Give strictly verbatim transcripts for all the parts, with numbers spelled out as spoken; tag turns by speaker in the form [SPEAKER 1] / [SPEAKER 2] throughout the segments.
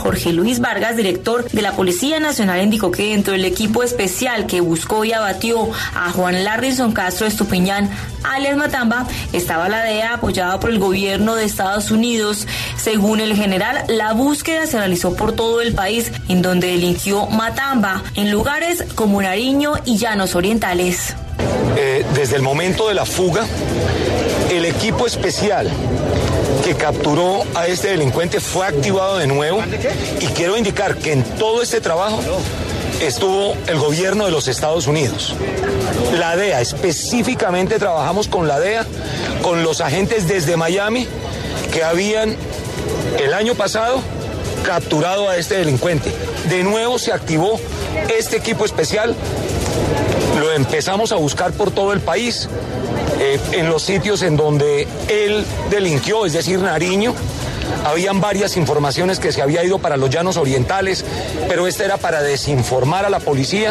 [SPEAKER 1] Jorge Luis Vargas, director de la Policía Nacional, indicó que dentro del equipo especial que buscó y abatió a Juan Larrison Castro Estupiñán, alias Matamba, estaba la D E A apoyada por el gobierno de Estados Unidos. Según el general, la búsqueda se realizó por todo el país, en donde delinquió Matamba, en lugares como Nariño y Llanos Orientales.
[SPEAKER 2] Eh, desde el momento de la fuga, el equipo especial que capturó a este delincuente fue activado de nuevo, y quiero indicar que en todo este trabajo estuvo el gobierno de los Estados Unidos. La D E A, específicamente trabajamos con la D E A, con los agentes desde Miami que habían el año pasado capturado a este delincuente. De nuevo se activó este equipo especial, lo empezamos a buscar por todo el país, eh, en los sitios en donde él delinquió, es decir, Nariño. Habían varias informaciones que se había ido para los Llanos Orientales, pero esta era para desinformar a la policía.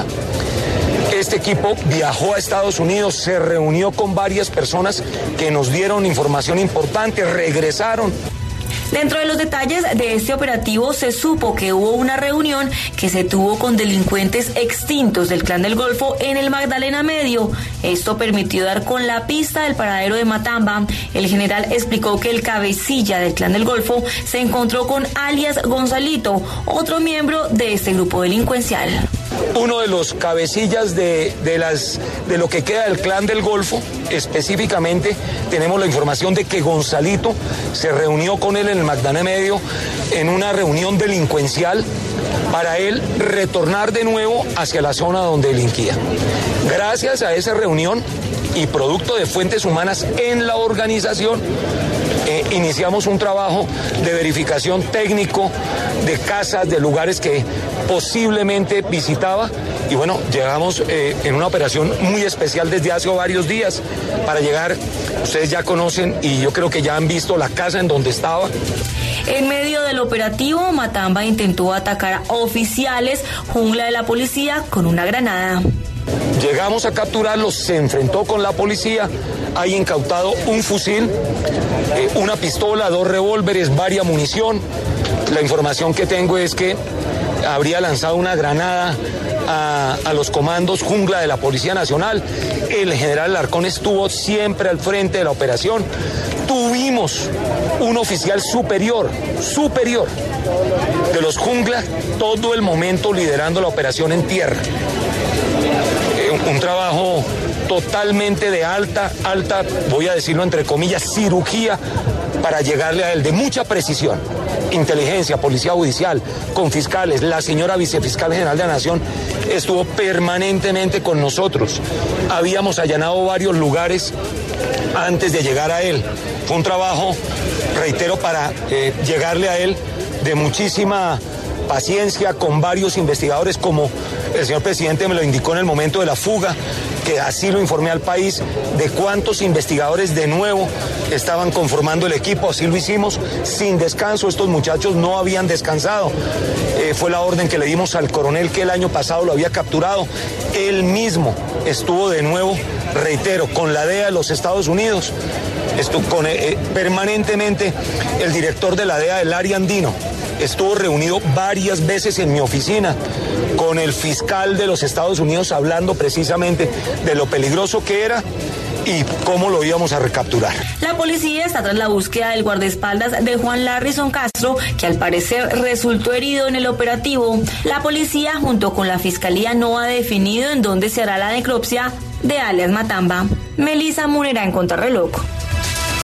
[SPEAKER 2] Este equipo viajó a Estados Unidos, se reunió con varias personas que nos dieron información importante, regresaron.
[SPEAKER 1] Dentro de los detalles de este operativo se supo que hubo una reunión que se tuvo con delincuentes extintos del Clan del Golfo en el Magdalena Medio. Esto permitió dar con la pista del paradero de Matamba. El general explicó que el cabecilla del Clan del Golfo se encontró con alias Gonzalito, otro miembro de este grupo delincuencial.
[SPEAKER 2] Uno de los cabecillas de, de, las, de lo que queda del Clan del Golfo, específicamente tenemos la información de que Gonzalito se reunió con él en el Magdalena Medio en una reunión delincuencial para él retornar de nuevo hacia la zona donde delinquía. Gracias a esa reunión y producto de fuentes humanas en la organización, Eh, iniciamos un trabajo de verificación técnico de casas, de lugares que posiblemente visitaba, y bueno, llegamos eh, en una operación muy especial desde hace varios días para llegar. Ustedes ya conocen y yo creo que ya han visto la casa en donde estaba.
[SPEAKER 1] En medio del operativo, Matamba intentó atacar a oficiales jungla de la policía con una granada.
[SPEAKER 2] Llegamos a capturarlo, se enfrentó con la policía, hay incautado un fusil, eh, una pistola, dos revólveres, varia munición. La información que tengo es que habría lanzado una granada a, a los comandos jungla de la Policía Nacional. El general Larcón estuvo siempre al frente de la operación. Tuvimos un oficial superior, superior de los jungla, todo el momento liderando la operación en tierra. Un trabajo totalmente de alta, alta, voy a decirlo entre comillas, cirugía para llegarle a él, de mucha precisión. Inteligencia, Policía Judicial, con fiscales, la señora Vicefiscal General de la Nación estuvo permanentemente con nosotros. Habíamos allanado varios lugares antes de llegar a él. Fue un trabajo, reitero, para eh, llegarle a él de muchísima paciencia, con varios investigadores, como el señor presidente me lo indicó en el momento de la fuga, que así lo informé al país, de cuántos investigadores de nuevo estaban conformando el equipo. Así lo hicimos sin descanso, estos muchachos no habían descansado. Eh, fue la orden que le dimos al coronel que el año pasado lo había capturado. Él mismo estuvo de nuevo, reitero, con la D E A de los Estados Unidos, estuvo con, eh, permanentemente el director de la D E A del área andino. Estuvo reunido varias veces en mi oficina con el fiscal de los Estados Unidos, hablando precisamente de lo peligroso que era y cómo lo íbamos a recapturar.
[SPEAKER 1] La policía está tras la búsqueda del guardaespaldas de Juan Larrison Castro, que al parecer resultó herido en el operativo. La policía, junto con la fiscalía, no ha definido en dónde se hará la necropsia de alias Matamba. Melissa Munera, en Contrarreloj.